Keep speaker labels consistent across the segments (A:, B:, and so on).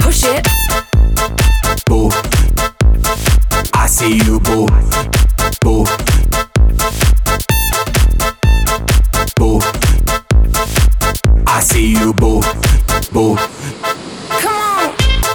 A: push it.
B: Boo, I see you, boo. Boo, boo, I see you, boo. Boo.
A: Come on.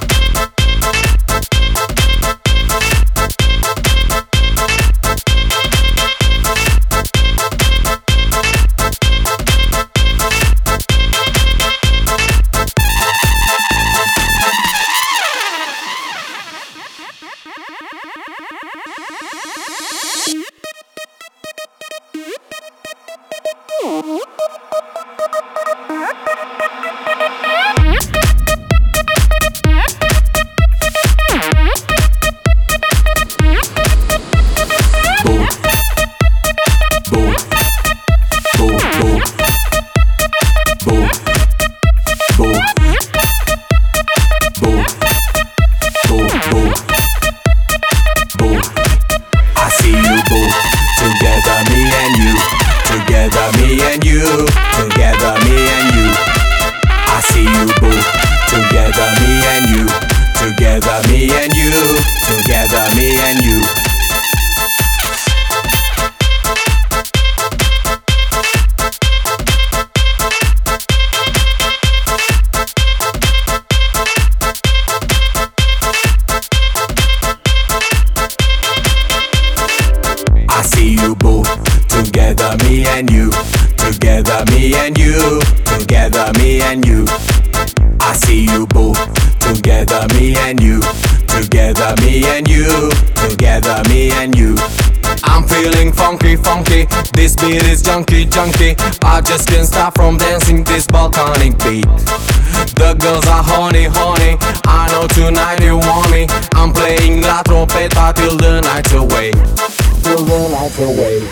B: Together me and you, together me and you, together me and you. I see you, boo. Together me and you, together me and you, together me and you. I'm feeling funky, funky. This beat is junky, junky. I just can't stop from dancing this volcanic beat. The girls are horny, horny. I know tonight you want me. I'm playing la trompeta till the night's away. Till the night's away.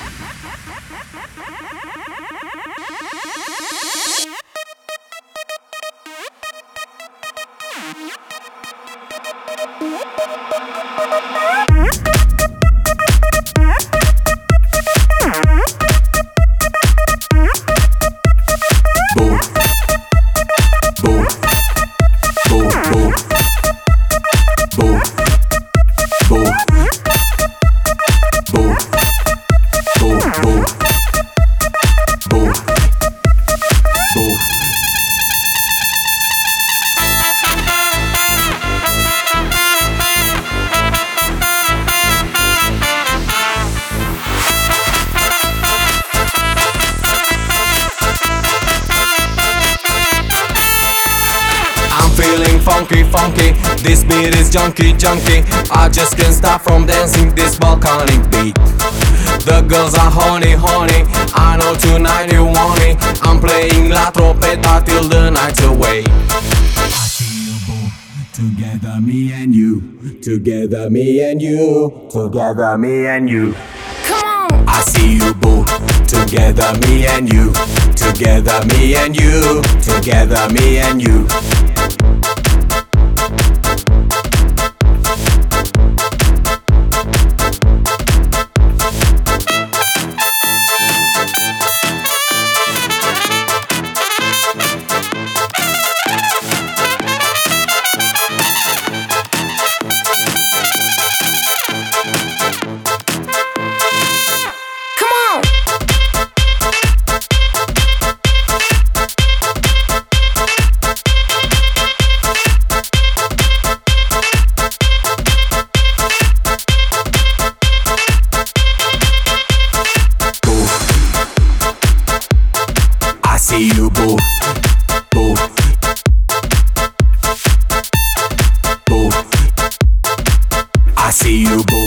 B: Feeling funky, funky. This beat is junky, junky. I just can't stop from dancing this volcanic beat. The girls are horny, horny. I know tonight you want me. I'm playing la trompeta till the night's away. I see you, boo. Together me and you, together me and you, together me and you.
A: Come on.
B: I see you, boo. Together me and you, together me and you, together me and you. I see you, boo. Boo. Boo. I see you, boo.